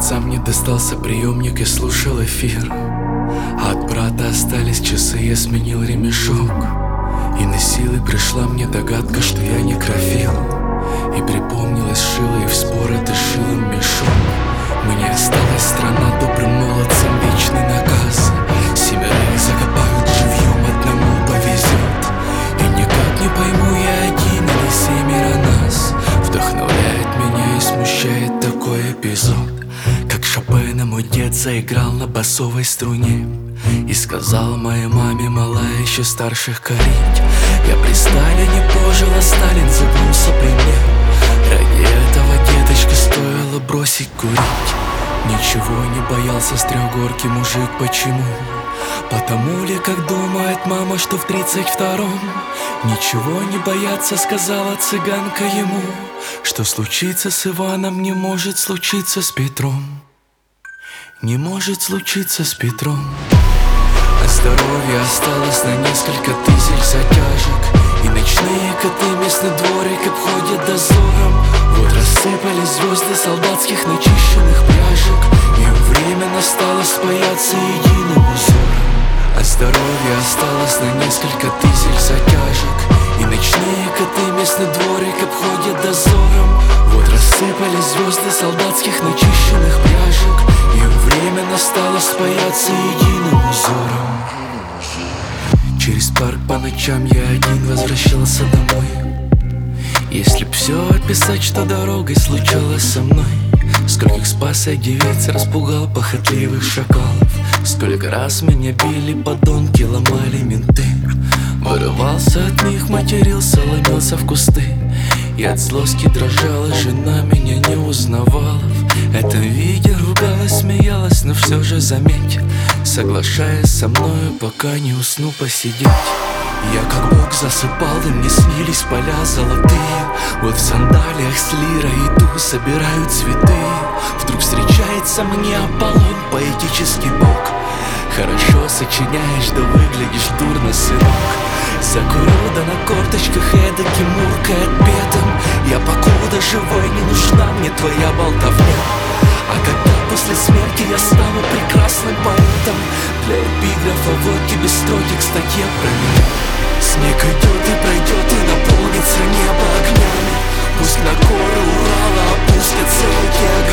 отца мне достался приемник и слушал эфир, а от брата остались часы, я сменил ремешок. И на силы пришла мне догадка, что я некрофил. И припомнилось шило, и в споры ты шилом мешок. Мне осталась страна добрым молодцам, вечный наказ. Семерых закопают живьем, одному повезет. И никак не пойму, я один или семеро нас. Вдохновляет меня и смущает такой эпизод, как Шопена мой дед заиграл на басовой струне и сказал моей маме, малая, еще старших корить. Я при Сталине пожил, а Сталин загнулся при мне. Ради этого, деточка, стоило бросить курить. Ничего не боялся с трехгорки мужик, почему? Потому ли, как думает мама, что в 32-м ничего не бояться, сказала цыганка ему. Что случится с Иваном, не может случиться с Петром. Не может случиться с Петром. А здоровье осталось на несколько тысяч затяжек. И ночные коты местный дворик обходят дозором. Вот рассыпались звезды солдатских начищенных пляжек. Им время настало спаяться единым узором. А здоровье осталось на несколько тысяч затяжек. И ночные коты местный дворик обходят дозором. Вот рассыпались звезды солдатских начищенных пляжек. Им время настало спаяться единым узором. Через парк по ночам я один возвращался домой. Если б все описать, что дорогой случалось со мной. Скольких спас я девиц, распугал похотливых шакалов. Сколько раз меня били подонки, ломали менты. Вырывался от них, матерился, ломился в кусты. И от злости дрожала, жена меня не узнавала. В этом виде ругалась, смеялась, но все же заметь, соглашаясь со мною, пока не усну посидеть. Я как бог засыпал, и мне снились поля золотые. Вот в сандалиях с лирой иду, собираю цветы. Вдруг встречается мне Аполлон, поэтический бог. Хорошо сочиняешь, да выглядишь дурно, сынок. Закурю, да на корточках эдаким муркает бедом. Я покуда живой, не нужна мне твоя болтовня. А когда после смерти я стану прекрасным поэтом, для эпиграфа вот тебе строки к статье про меня. Снег идет и пройдет, и наполнится небо огнями. Пусть на горы Урала опустятся эти огни.